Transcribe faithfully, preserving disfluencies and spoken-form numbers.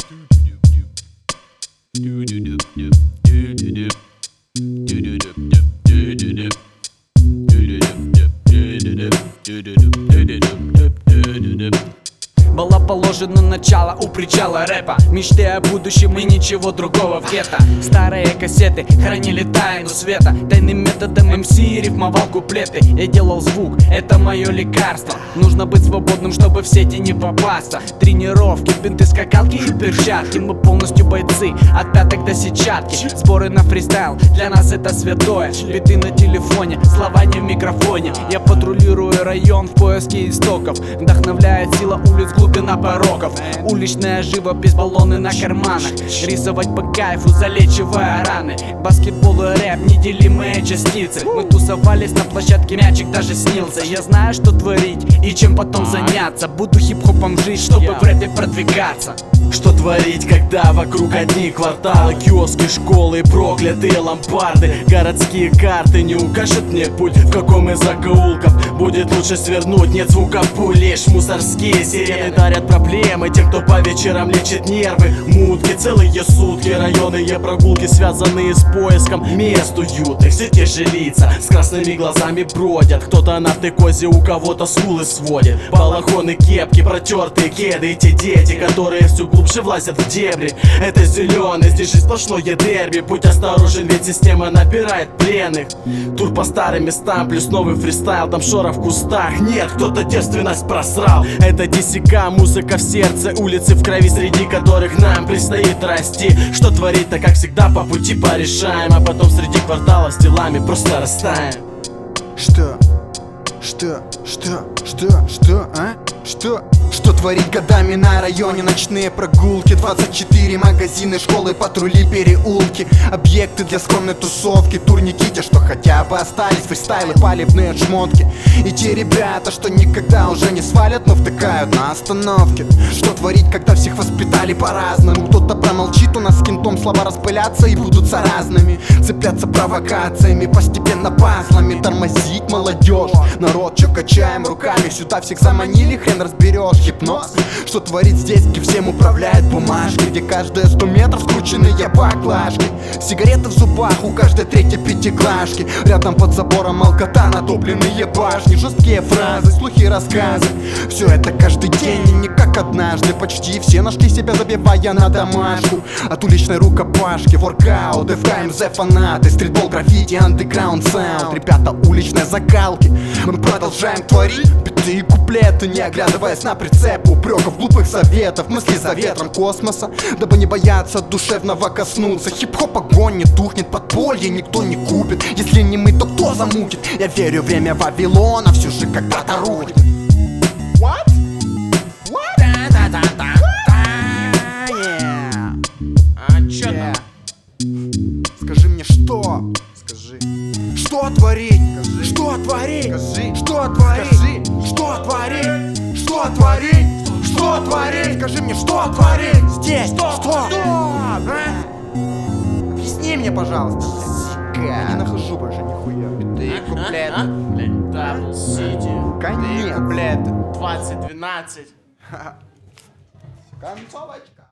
Было положено начало у причала рэпа, мечты о будущем и ничего другого в гетто. Старые кассеты хранили тайну света, тайным методом эм си рифмовал куплеты. Я делал звук, это мое лекарство. Нужно быть свободным, чтобы в сети не попасться. Тренировки, бинты, скакалки и перчатки. Мы полностью бойцы, от пяток до сетчатки. Сборы на фристайл, для нас это святое. Биты на телефоне, слова не в микрофоне. Я патрулирую район в поиске истоков. Вдохновляет сила улиц, глубина пороков. Уличная живопись, баллоны на карманах. Рисовать по кайфу, залечивая раны. Баскетбол и рэп, неделимые частицы. Мы тусовались на площадке, мячик даже снился. Я знаю, что творить и чем потом заняться. Буду хип-хопом жить, чтобы в рэпе продвигаться. Что творить, когда вокруг одни кварталы, киоски, школы, проклятые ломбарды. Городские карты не укажут мне путь, в каком из закоулков будет лучше свернуть. Нет звука пуль, лишь мусорские сирены дарят проблемы тем, кто по вечерам лечит нервы. Мутки, целые сутки, районные прогулки, связанные с поиском мест уютных. Все те же лица с красными глазами бродят. Кто-то на тыкозе, у кого-то скулы сводит. Балахоны, кепки, протертые кеды. И те дети, которые всю глубже влазят в дебри. Это зеленый, здесь же сплошное дерби. Будь осторожен, ведь система набирает пленных. Тур по старым местам, плюс новый фристайл. Там шора в кустах, нет, кто-то девственность просрал. Это ди си ка, музыка в сердце, улицы в крови, среди которых нам предстоит расти. Что творить-то, как всегда, по пути порешаем. А потом среди кварталов с делами просто растаем. Что? Что? Что? Что? Что? А? Что? Что творить годами на районе? Ночные прогулки, двадцать четыре магазины, школы, патрули, переулки. Объекты для скромной тусовки, турники, те, что хотя бы остались, фристайлы, палевные шмотки. И те ребята, что никогда уже не свалят, но втыкают на остановке. Что творить, когда всех воспитали по-разному? Кто-то промолчит, у нас с кентом слова распыляться и будут заразными. Цепляться провокациями, постепенно пазлами. Тормозить молодежь, народ, чё качаем руками? Сюда всех заманили, хрен разберешь. Гипноз, что творит здесь, где всем управляет бумажки, где каждые сто метров скрученные баклажки. Сигареты в зубах у каждой третьей пятиклашки. Рядом под забором алкота, натопленные башни. Жесткие фразы, слухи, рассказы. Все это каждый день и не как однажды. Почти все нашли себя, забивая на домашку. От уличной рукопашки, воркаут, эф ка эм зэ фанаты, стритбол, граффити, андеграунд саунд. Ребята уличной закалки, мы продолжаем творить биты и куплеты, не оглядываясь на прицеп упреков, глупых советов, мысли за ветром космоса, дабы не бояться душевного коснуться. Хип-хоп огонь не тухнет, подполье никто не купит. Если не мы, то кто замутит? Я верю, время Вавилона все же когда-то рухнет. What? What? Да-да-да-да. Yeah. А чё Yeah. там? Скажи мне, что? Скажи. Что творить? Скажи. Что творить? Скажи. Что творить? Скажи. Что творить? Что творить? Что творить? Скажи мне, что творить? Здесь, что? Что? А? Объясни мне, пожалуйста. Я не нахожу больше нихуя. Ты куплеты, Блять, Дабл Сити. Конец. куплеты. двадцать двенадцать. Концовочка.